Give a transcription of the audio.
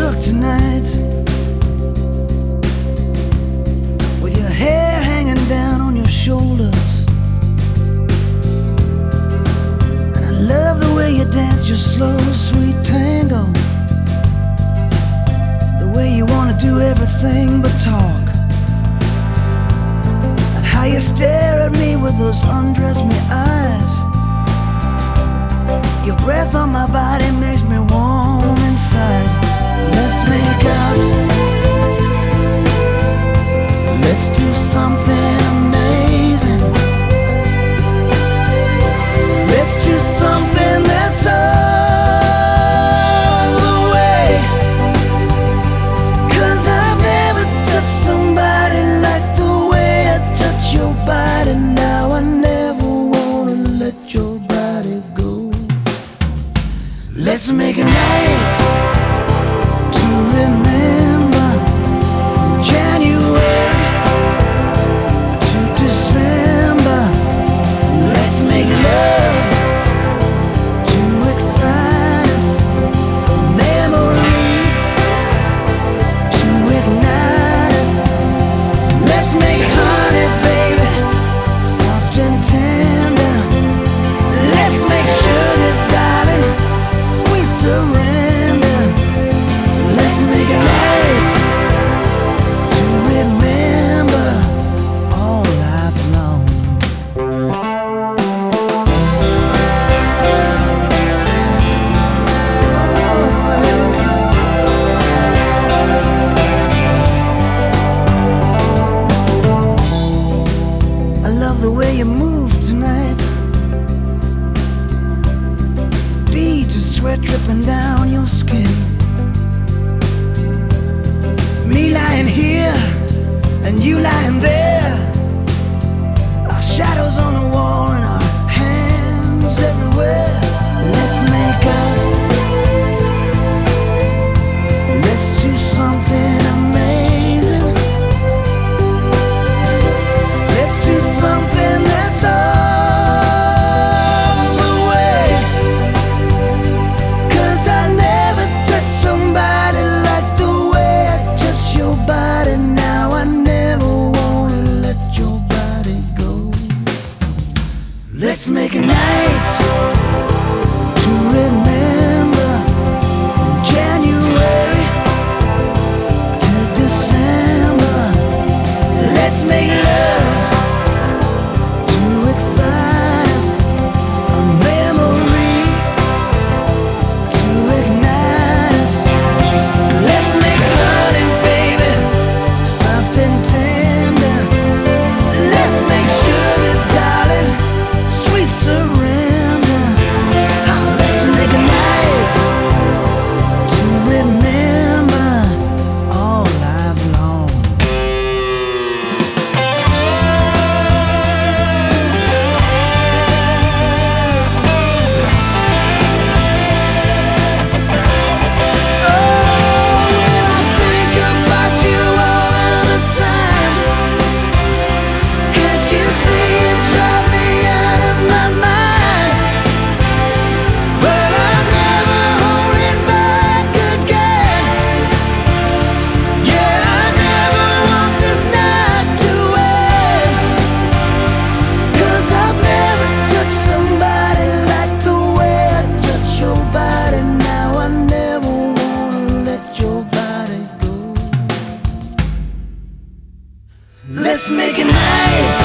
look tonight, with your hair hanging down on your shoulders, and I love the way you dance your slow, sweet tango, the way you wanna do everything but talk, and how you stare at me with those undress me eyes. Your breath on my body makes me warm inside. Let's make out. Let's do something amazing. Let's do something that's all the way. 'Cause I've never touched somebody like the way I touch your body now. I never wanna let your body go. Let's make a night to remember, from January to December. Let's make love to excite us, a memory to ignite us. Let's make honey, baby, soft and tender. Let's make sugar, darling, sweet surrender. Let's make a night to remember all life long. I love the way you move tonight. Beads of sweat dripping down your skin. Me lying here and you lying there. Our shadows on the wall and our hands everywhere. Let's make up. Let's do something amazing. Let's do something that's all the way. 'Cause I never touched somebody like the way I touch your body now. I never wanna let your body go. Let's make a night to remember, from January to December. Let's make love to excite us, a memory to ignite us. Let's make honey, baby, soft and tender. Let's make sugar, darling, sweet surrender. Let's make a night to remember all life long. When I think about you all the time, can't you see you drive me out of my mind? But I'm never holding back again. Yeah, I never want this night to end. 'Cause I've never touched somebody like the way I touch your body now. I never wanna let your body go. Let's make a night